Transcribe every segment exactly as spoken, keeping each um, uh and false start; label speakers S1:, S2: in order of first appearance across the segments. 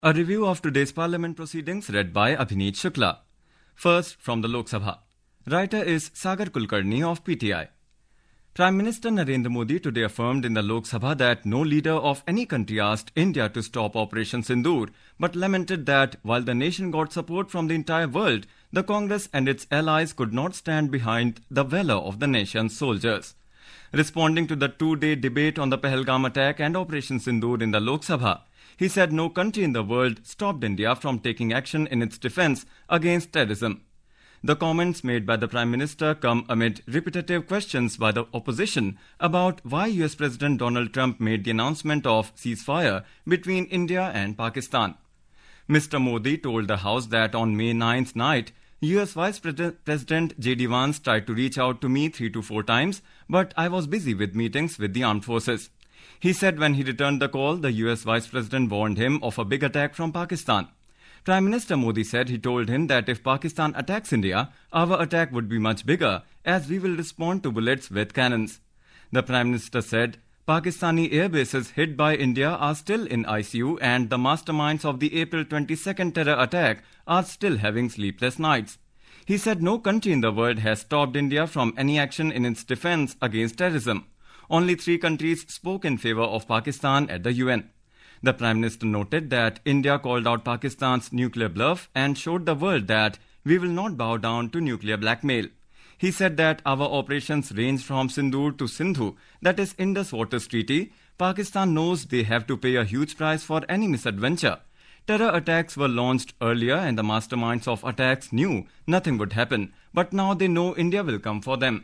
S1: A review of today's Parliament proceedings read by Abhineet Shukla. First, from the Lok Sabha. Writer is Sagar Kulkarni of P T I. Prime Minister Narendra Modi today affirmed in the Lok Sabha that no leader of any country asked India to stop Operation Sindoor, but lamented that while the nation got support from the entire world, the Congress and its allies could not stand behind the valor of the nation's soldiers. Responding to the two-day debate on the Pahalgam attack and Operation Sindoor in the Lok Sabha, he said no country in the world stopped India from taking action in its defense against terrorism. The comments made by the Prime Minister come amid repetitive questions by the opposition about why U S President Donald Trump made the announcement of ceasefire between India and Pakistan. Mister Modi told the House that on May ninth night, U S Vice President J D Vance tried to reach out to me three to four times, but I was busy with meetings with the armed forces. He said when he returned the call, the U S Vice President warned him of a big attack from Pakistan. Prime Minister Modi said he told him that if Pakistan attacks India, our attack would be much bigger, as we will respond to bullets with cannons. The Prime Minister said Pakistani air bases hit by India are still in I C U and the masterminds of the April twenty-second terror attack are still having sleepless nights. He said no country in the world has stopped India from any action in its defense against terrorism. Only three countries spoke in favor of Pakistan at the U N. The Prime Minister noted that India called out Pakistan's nuclear bluff and showed the world that we will not bow down to nuclear blackmail. He said that our operations range from Sindoor to Sindhu, that is Indus Waters Treaty. Pakistan knows they have to pay a huge price for any misadventure. Terror attacks were launched earlier and the masterminds of attacks knew nothing would happen, but now they know India will come for them.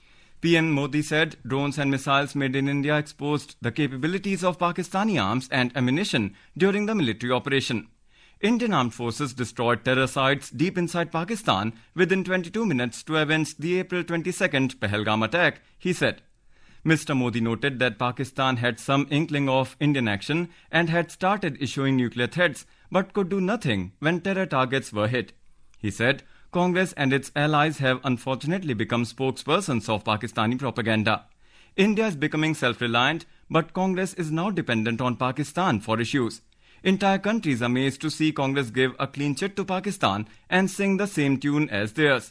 S1: P M Modi said drones and missiles made in India exposed the capabilities of Pakistani arms and ammunition during the military operation. Indian armed forces destroyed terror sites deep inside Pakistan within twenty-two minutes to avenge the April twenty-second Pahalgam attack, he said. Mister Modi noted that Pakistan had some inkling of Indian action and had started issuing nuclear threats, but could do nothing when terror targets were hit. He said, Congress and its allies have unfortunately become spokespersons of Pakistani propaganda. India is becoming self-reliant, but Congress is now dependent on Pakistan for issues. Entire countries are amazed to see Congress give a clean chit to Pakistan and sing the same tune as theirs.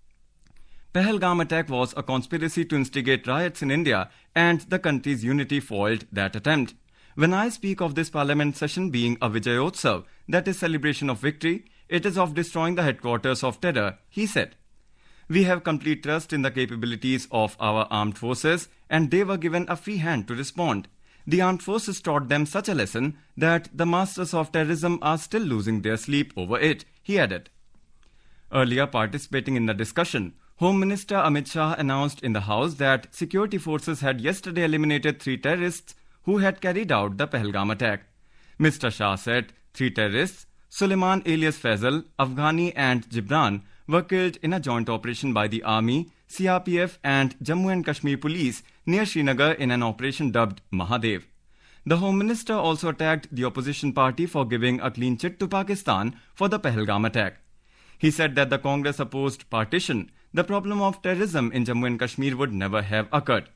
S1: Pahalgam attack was a conspiracy to instigate riots in India, and the country's unity foiled that attempt. When I speak of this parliament session being a Vijayotsav, that is celebration of victory, it is of destroying the headquarters of terror, he said. We have complete trust in the capabilities of our armed forces, and they were given a free hand to respond. The armed forces taught them such a lesson that the masters of terrorism are still losing their sleep over it, he added. Earlier participating in the discussion, Home Minister Amit Shah announced in the House that security forces had yesterday eliminated three terrorists who had carried out the Pahalgam attack. Mister Shah said three terrorists, Suleiman alias Faisal, Afghani and Gibran, were killed in a joint operation by the Army, C R P F and Jammu and Kashmir Police near Srinagar in an operation dubbed Mahadev. The Home Minister also attacked the opposition party for giving a clean chit to Pakistan for the Pahalgam attack. He said that the Congress opposed partition. The problem of terrorism in Jammu and Kashmir would never have occurred.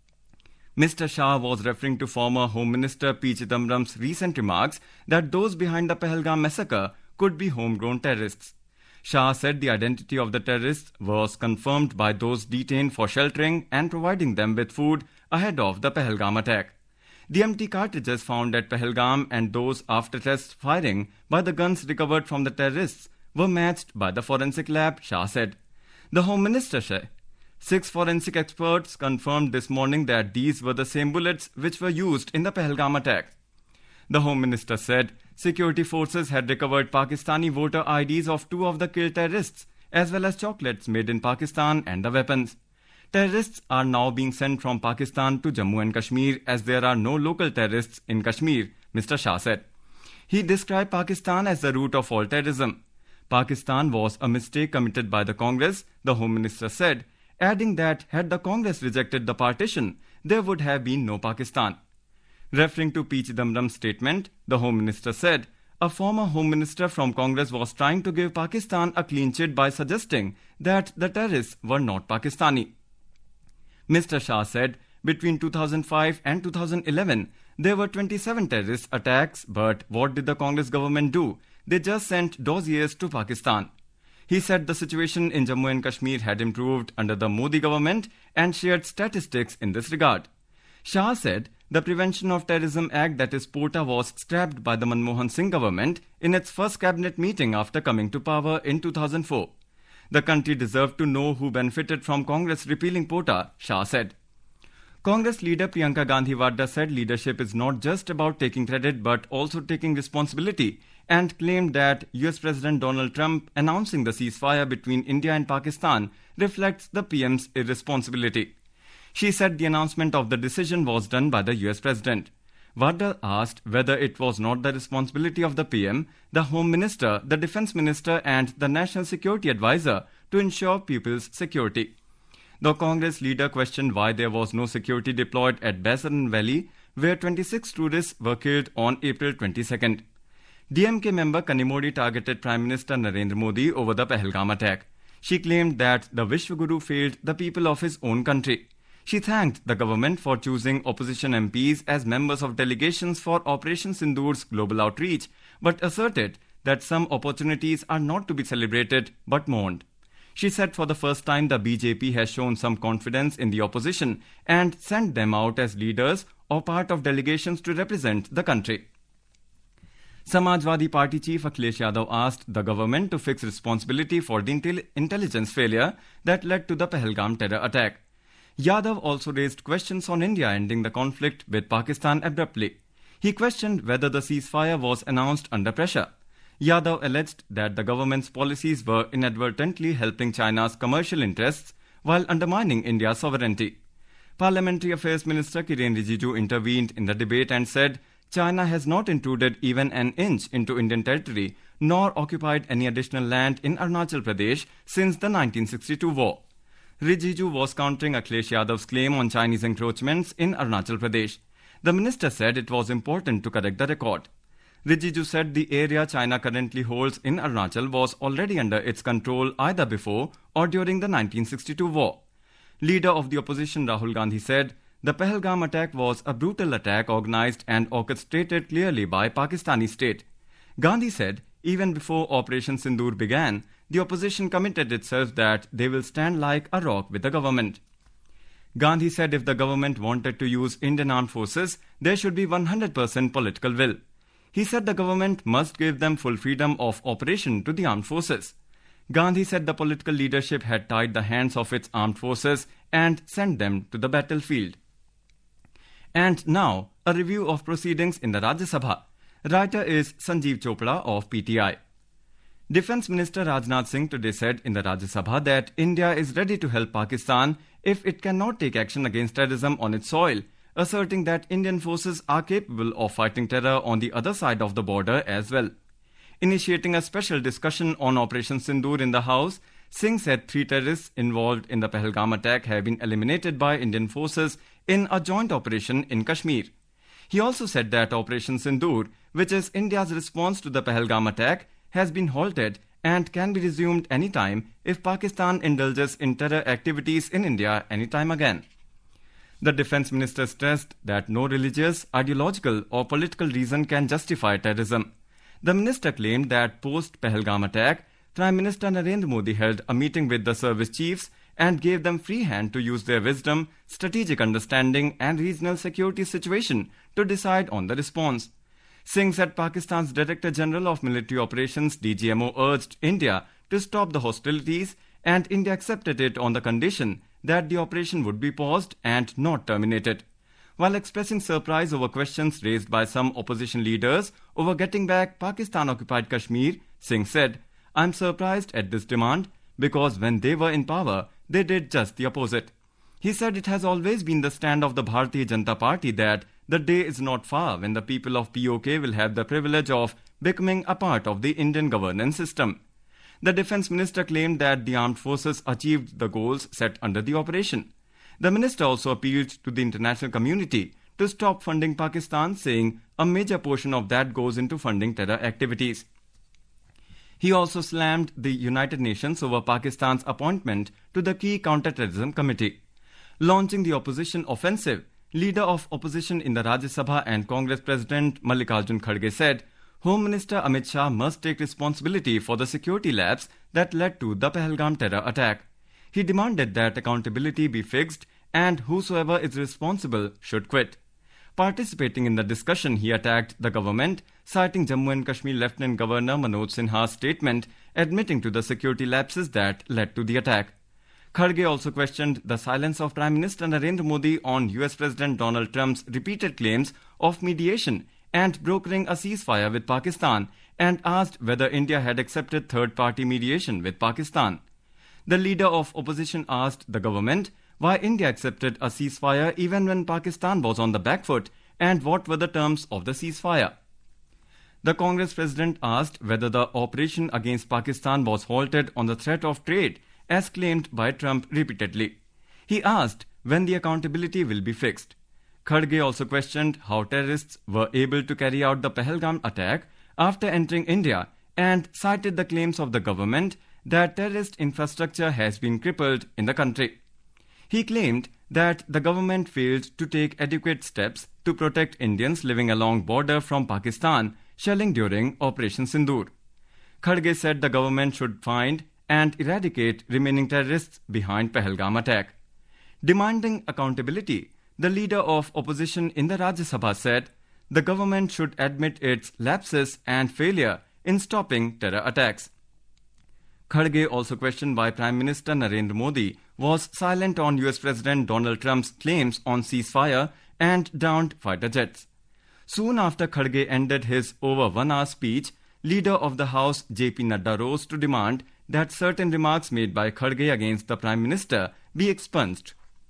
S1: Mister Shah was referring to former Home Minister P. Chidambaram's recent remarks that those behind the Pahalgam massacre could be homegrown terrorists. Shah said the identity of the terrorists was confirmed by those detained for sheltering and providing them with food ahead of the Pahalgam attack. The empty cartridges found at Pahalgam and those after-test firing by the guns recovered from the terrorists were matched by the forensic lab, Shah said. The Home Minister said six forensic experts confirmed this morning that these were the same bullets which were used in the Pahalgam attack. The Home Minister said security forces had recovered Pakistani voter I Ds of two of the killed terrorists, as well as chocolates made in Pakistan and the weapons. Terrorists are now being sent from Pakistan to Jammu and Kashmir as there are no local terrorists in Kashmir, Mister Shah said. He described Pakistan as the root of all terrorism. Pakistan was a mistake committed by the Congress, the Home Minister said, adding that had the Congress rejected the partition, there would have been no Pakistan. Referring to P. Chidambaram's statement, the Home Minister said, a former Home Minister from Congress was trying to give Pakistan a clean chit by suggesting that the terrorists were not Pakistani. Mister Shah said, between two thousand five and two thousand eleven, There were twenty-seven terrorist attacks, but what did the Congress government do? They just sent dossiers to Pakistan. He said the situation in Jammu and Kashmir had improved under the Modi government and shared statistics in this regard. Shah said the Prevention of Terrorism Act, that is POTA, was scrapped by the Manmohan Singh government in its first cabinet meeting after coming to power in two thousand four. The country deserved to know who benefited from Congress repealing POTA, Shah said. Congress leader Priyanka Gandhi Vadra said leadership is not just about taking credit but also taking responsibility, and claimed that U S President Donald Trump announcing the ceasefire between India and Pakistan reflects the P M's irresponsibility. She said the announcement of the decision was done by the U S President. Vadra asked whether it was not the responsibility of the P M, the Home Minister, the Defence Minister and the National Security Advisor to ensure people's security. The Congress leader questioned why there was no security deployed at Baisaran Valley, where twenty-six tourists were killed on April twenty-second. D M K member Kanimodi targeted Prime Minister Narendra Modi over the Pahalgam attack. She claimed that the Vishwaguru failed the people of his own country. She thanked the government for choosing opposition M Ps as members of delegations for Operation Sindoor's global outreach, but asserted that some opportunities are not to be celebrated but mourned. She said for the first time the B J P has shown some confidence in the opposition and sent them out as leaders or part of delegations to represent the country. Samajwadi Party chief Akhilesh Yadav asked the government to fix responsibility for the intel- intelligence failure that led to the Pahalgam terror attack. Yadav also raised questions on India ending the conflict with Pakistan abruptly. He questioned whether the ceasefire was announced under pressure. Yadav alleged that the government's policies were inadvertently helping China's commercial interests while undermining India's sovereignty. Parliamentary Affairs Minister Kiren Rijiju intervened in the debate and said China has not intruded even an inch into Indian territory nor occupied any additional land in Arunachal Pradesh since the nineteen sixty-two war. Rijiju was countering Akhilesh Yadav's claim on Chinese encroachments in Arunachal Pradesh. The minister said it was important to correct the record. Rijiju said the area China currently holds in Arunachal was already under its control either before or during the nineteen sixty-two war. Leader of the opposition Rahul Gandhi said the Pahalgam attack was a brutal attack organized and orchestrated clearly by Pakistani state. Gandhi said even before Operation Sindoor began, the opposition committed itself that they will stand like a rock with the government. Gandhi said if the government wanted to use Indian armed forces, there should be one hundred percent political will. He said the government must give them full freedom of operation to the armed forces. Gandhi said the political leadership had tied the hands of its armed forces and sent them to the battlefield. And now, a review of proceedings in the Rajya Sabha. Writer is Sanjeev Chopra of P T I. Defence Minister Rajnath Singh today said in the Rajya Sabha that India is ready to help Pakistan if it cannot take action against terrorism on its soil, asserting that Indian forces are capable of fighting terror on the other side of the border as well. Initiating a special discussion on Operation Sindoor in the House, Singh said three terrorists involved in the Pahalgam attack have been eliminated by Indian forces in a joint operation in Kashmir. He also said that Operation Sindoor, which is India's response to the Pahalgam attack, has been halted and can be resumed anytime if Pakistan indulges in terror activities in India anytime again. The Defence Minister stressed that no religious, ideological or political reason can justify terrorism. The minister claimed that post-Pahalgam attack, Prime Minister Narendra Modi held a meeting with the service chiefs and gave them free hand to use their wisdom, strategic understanding and regional security situation to decide on the response. Singh said Pakistan's Director General of Military Operations D G M O urged India to stop the hostilities and India accepted it on the condition that the operation would be paused and not terminated. While expressing surprise over questions raised by some opposition leaders over getting back Pakistan-occupied Kashmir, Singh said, "I'm surprised at this demand because when they were in power, they did just the opposite." He said it has always been the stand of the Bharatiya Janata Party that the day is not far when the people of P O K will have the privilege of becoming a part of the Indian governance system. The Defence Minister claimed that the armed forces achieved the goals set under the operation. The minister also appealed to the international community to stop funding Pakistan, saying a major portion of that goes into funding terror activities. He also slammed the United Nations over Pakistan's appointment to the key counter-terrorism committee. Launching the opposition offensive, Leader of opposition in the Rajya Sabha and Congress President Mallikarjun Kharge said, Home Minister Amit Shah must take responsibility for the security lapse that led to the Pahalgam terror attack. He demanded that accountability be fixed and whosoever is responsible should quit. Participating in the discussion, he attacked the government, citing Jammu and Kashmir Lieutenant Governor Manoj Sinha's statement admitting to the security lapses that led to the attack. Kharge also questioned the silence of Prime Minister Narendra Modi on U S President Donald Trump's repeated claims of mediation and brokering a ceasefire with Pakistan, and asked whether India had accepted third-party mediation with Pakistan. The leader of opposition asked the government why India accepted a ceasefire even when Pakistan was on the back foot and what were the terms of the ceasefire. The Congress president asked whether the operation against Pakistan was halted on the threat of trade, as claimed by Trump repeatedly. He asked when the accountability will be fixed. Kharge also questioned how terrorists were able to carry out the Pahalgam attack after entering India and cited the claims of the government that terrorist infrastructure has been crippled in the country. He claimed that the government failed to take adequate steps to protect Indians living along border from Pakistan shelling during Operation Sindoor. Kharge said the government should find and eradicate remaining terrorists behind Pahalgam attack. Demanding accountability, the leader of opposition in the Rajya Sabha said the government should admit its lapses and failure in stopping terror attacks. Kharge also questioned why Prime Minister Narendra Modi was silent on U S President Donald Trump's claims on ceasefire and downed fighter jets. Soon after Kharge ended his over one-hour speech, leader of the House J P Nadda rose to demand that certain remarks made by Kharge against the Prime Minister be expunged.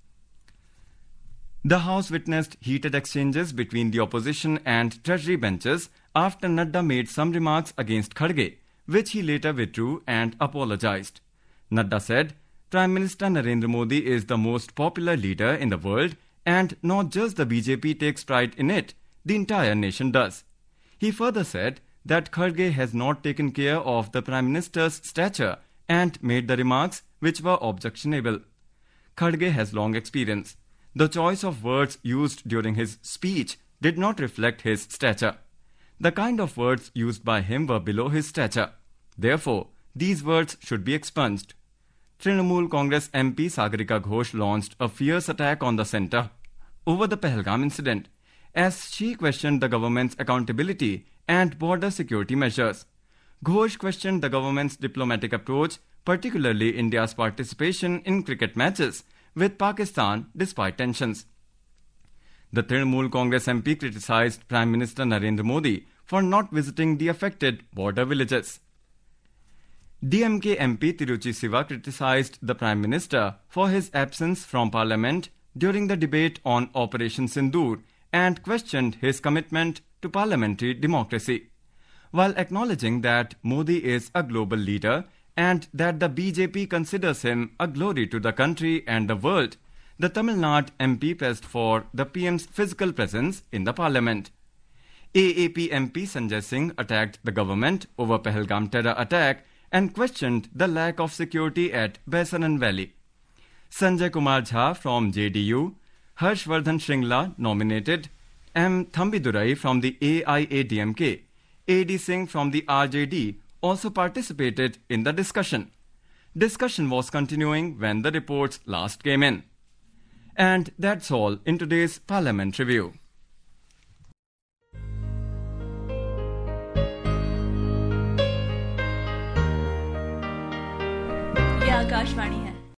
S1: The House witnessed heated exchanges between the opposition and Treasury benches after Nadda made some remarks against Kharge, which he later withdrew and apologized. Nadda said, Prime Minister Narendra Modi is the most popular leader in the world, and not just the B J P takes pride in it, the entire nation does. He further said that Kharge has not taken care of the Prime Minister's stature and made the remarks which were objectionable. Kharge has long experience. The choice of words used during his speech did not reflect his stature. The kind of words used by him were below his stature. Therefore, these words should be expunged. Trinamool Congress M P Sagarika Ghosh launched a fierce attack on the centre over the Pahalgam incident, as she questioned the government's accountability and border security measures. Ghosh questioned the government's diplomatic approach, particularly India's participation in cricket matches with Pakistan despite tensions. The Trinamool Congress M P criticized Prime Minister Narendra Modi for not visiting the affected border villages. D M K M P Tiruchi Siva criticized the Prime Minister for his absence from Parliament during the debate on Operation Sindoor and questioned his commitment to parliamentary democracy. While acknowledging that Modi is a global leader and that the B J P considers him a glory to the country and the world, the Tamil Nadu M P pressed for the P M's physical presence in the parliament. A A P M P Sanjay Singh attacked the government over Pahalgam terror attack and questioned the lack of security at Baisaran Valley. Sanjay Kumar Jha from J D U, Harshvardhan Shringla nominated M. Thambidurai from the A I A D M K, A D Singh from the R J D also participated in the discussion. Discussion was continuing when the reports last came in. And that's all in today's Parliament Review.
S2: ये आकाशवाणी है।